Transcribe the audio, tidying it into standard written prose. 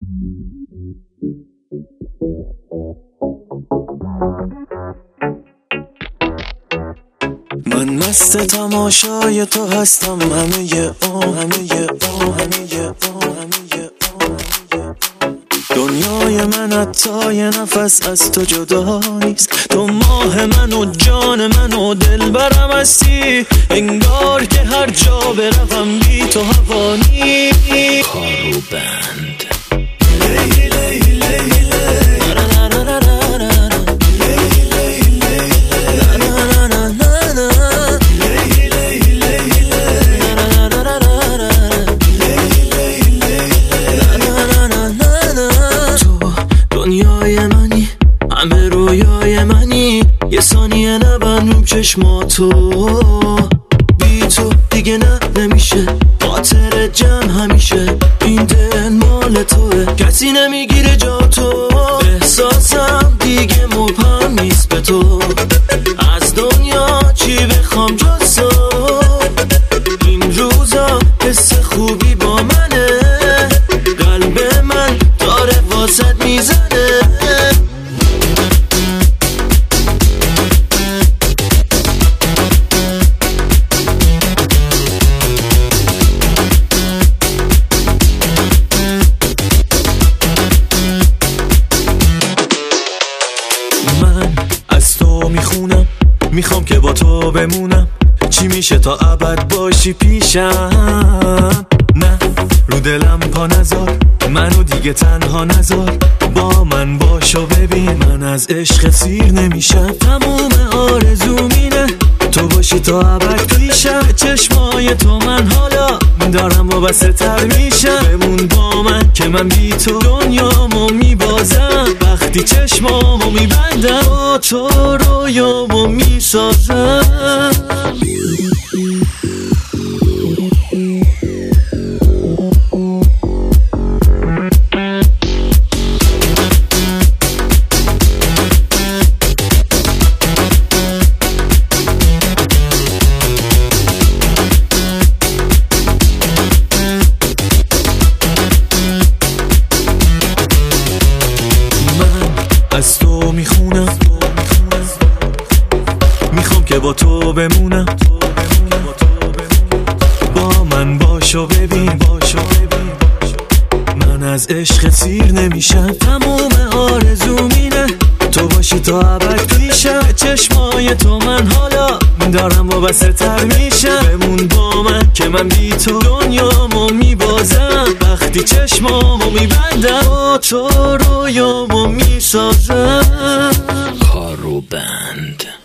من مست تماشای تو هستم، همه دنیای من حتی یه نفس از تو جدا نیست. تو ماه من و جان من و دلبرم هستی، انگار که هر جا بروم بی تو هوا نیست. کارو بند همه رویای منی، یه ثانیه نبند روم چشماتو. بی تو دیگه نمیشه، خاطر جمع همیشه. این دل مال توه، کسی نمیگیره جا تو. احساسم دیگه مبهم نیست به تو، از دنیا چی بخوام جز تو. این روزا حس خوبی با منه، قلب من داره واسط میزنه. میخوام که با تو بمونم، چی میشه تا ابد باشی پیشم. نه رو دلم پا نذار، منو دیگه تنها نذار. با من باشو ببین، من از عشق سیر نمیشم. تموم آرزوم اینه تو باشی تا ابد پیشم. چشمای تو من حالا دارم وابسته تر میشم. بمون با من که من بی تو دنیامو میبازم. وقتی چشمامو میبندم با تو رویامو میسازم. از تو میخونم، میخوام که با تو بمونم. با من باشو ببین، من از عشق سیر نمیشم. تموم آرزوم اینه تو باشی تا ابد پیشم. چشمای تو من حالا دارم وابسته تر میشم. بمون با من که من بی تو دنیامو میبازم. وقتی چشمامو میبندم با تو رویامو میسازم. کارو بند